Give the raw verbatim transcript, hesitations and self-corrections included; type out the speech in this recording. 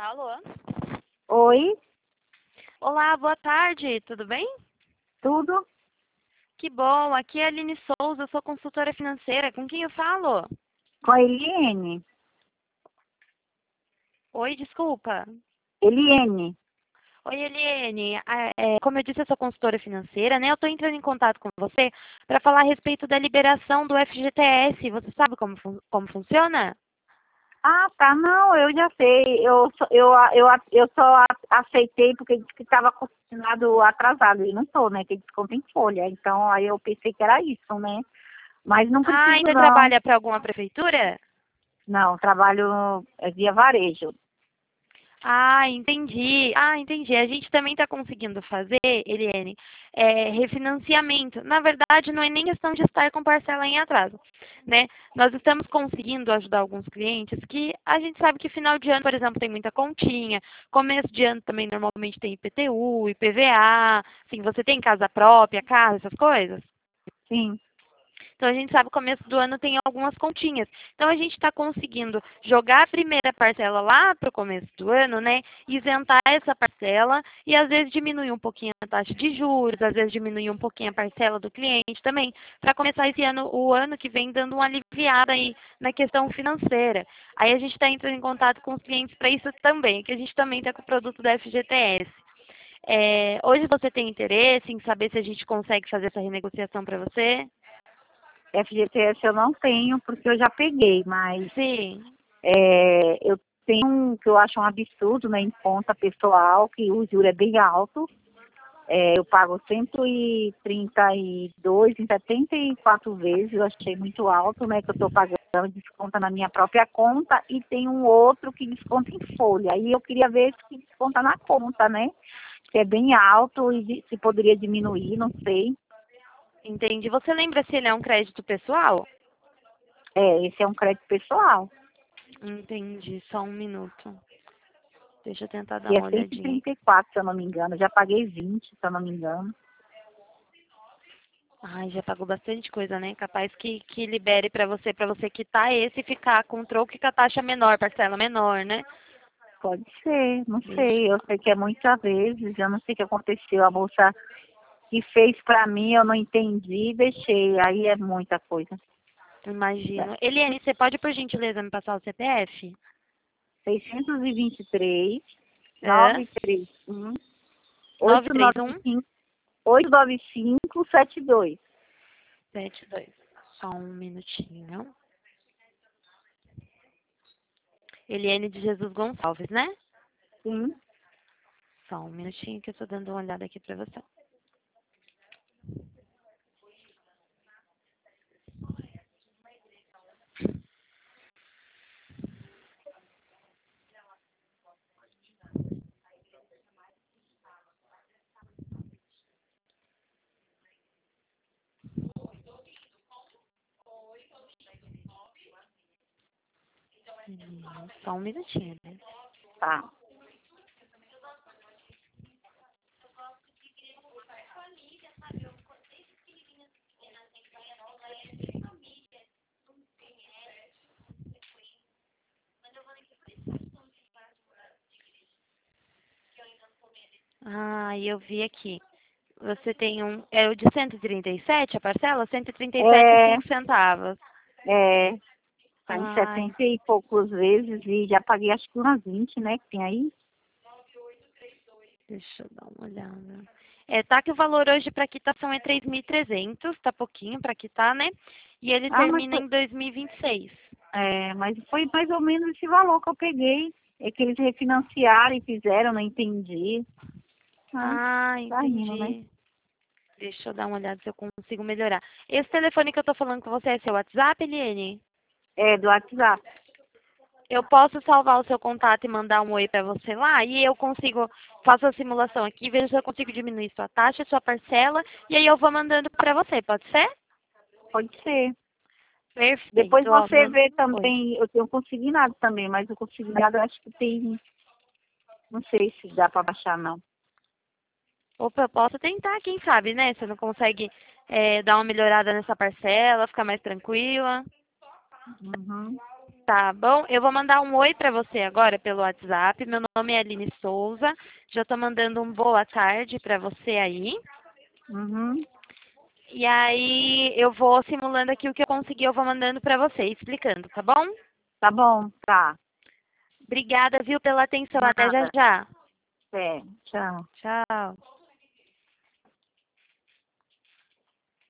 Alô? Oi, Olá, boa tarde, tudo bem? tudo? Que bom, aqui é a Aline Souza, eu sou consultora financeira, com quem eu falo? Com a Eliene. Oi, desculpa. Eliene. Oi, Eliane, Ah, é, como eu disse, eu sou consultora financeira, né? Eu estou entrando em contato com você para falar a respeito da liberação do F G T S. Você sabe como, fun- como funciona? Ah, tá, não, eu já sei. Eu, só- eu, eu, eu só a- aceitei porque disse que estava consignado atrasado. E não tô, né? Que desconto em folha. Então, aí eu pensei que era isso, né? Mas não Ah, preciso, ainda não. trabalha para alguma prefeitura? Não, trabalho é, via varejo. Ah, entendi. Ah, entendi. A gente também está conseguindo fazer, Eliane, é, refinanciamento. Na verdade, não é nem questão de estar com parcela em atraso, né? Nós estamos conseguindo ajudar alguns clientes que a gente sabe que final de ano, por exemplo, tem muita continha, começo de ano também normalmente tem I P T U, I P V A, assim, você tem casa própria, casa, essas coisas? Sim. Então a gente sabe que o começo do ano tem algumas continhas. Então a gente está conseguindo jogar a primeira parcela lá para o começo do ano, né? Isentar essa parcela e às vezes diminuir um pouquinho a taxa de juros, às vezes diminuir um pouquinho a parcela do cliente também, para começar esse ano, o ano que vem, dando uma aliviada aí na questão financeira. Aí a gente está entrando em contato com os clientes para isso também, que a gente também está com o produto da F G T S. É, hoje você tem interesse em saber se a gente consegue fazer essa renegociação para você? F G T S eu não tenho porque eu já peguei, mas Sim. é, eu tenho um que eu acho um absurdo, né? Em conta pessoal, que o juro é bem alto. É, eu pago cento e trinta e dois em setenta e quatro vezes, eu achei muito alto, né? Que eu estou pagando, desconta na minha própria conta, e tem um outro que desconta em folha. Aí eu queria ver se desconta na conta, né? Que é bem alto e de- se poderia diminuir, não sei. Entendi. Você lembra se ele é um crédito pessoal? É, esse é um crédito pessoal, Entendi. Só um minuto. Deixa eu tentar dar que é uma cento e olhadinha. trinta e quatro se eu não me engano. Eu já paguei vinte se eu não me engano. Ai, já pagou bastante coisa, né? Capaz que, que libere para você, para você quitar esse e ficar com troco e com a taxa menor, parcela menor, né? Pode ser, não Deixa. sei. Eu sei que é muitas vezes, eu não sei o que aconteceu. A moça que fez pra mim, eu não entendi e deixei. Aí é muita coisa. Né? Imagino. Eliane, você pode, por gentileza, me passar o C P F? seiscentos e vinte e três, É. novecentos e trinta e um, nove três oitocentos e noventa um e cinco, oitocentos e noventa e cinco, setenta e dois. sete dois. Só um minutinho. Eliane de Jesus Gonçalves, né? Sim. Só um minutinho que eu tô dando uma olhada aqui para você. Hum, Só um minutinho, né? Tá. Ah, eu vi aqui. Você tem um. É o de cento e trinta e sete a parcela? cento e trinta e sete e É, cinco centavos. é, tá em Ai, setenta e poucos vezes e já paguei acho que umas vinte, né, que tem aí. deixa eu dar uma olhada. É, tá que o valor hoje para quitação é três mil e trezentos, tá pouquinho para quitar, né? E ele Ah, mas termina foi, em dois mil e vinte e seis. é, mas foi mais ou menos esse valor que eu peguei. É que eles refinanciaram e fizeram, não entendi. Ah, Ah, tá indo, né? entendi. Deixa eu dar uma olhada se eu consigo melhorar. Esse telefone que eu tô falando com você é seu WhatsApp, Eliane? É, do WhatsApp. Eu posso salvar o seu contato e mandar um oi para você lá e eu consigo, faço a simulação aqui, vejo se eu consigo diminuir sua taxa, sua parcela e aí eu vou mandando para você, pode ser? Pode ser. Depois Perfeito, ó, você mano. vê Oi. também, eu tenho consignado também, mas o consignado eu acho que tem, não sei se dá para baixar não. Opa, eu posso tentar, quem sabe, né? Você não consegue é, dar uma melhorada nessa parcela, ficar mais tranquila. Uhum. Tá bom? Eu vou mandar um oi para você agora pelo WhatsApp. Meu nome é Aline Souza. Já estou mandando um boa tarde para você aí. Uhum. E aí eu vou simulando aqui o que eu consegui, eu vou mandando para você, explicando, tá bom? Tá bom, tá. Obrigada, viu, pela atenção. Até já Nada. já. É, tchau. Tchau.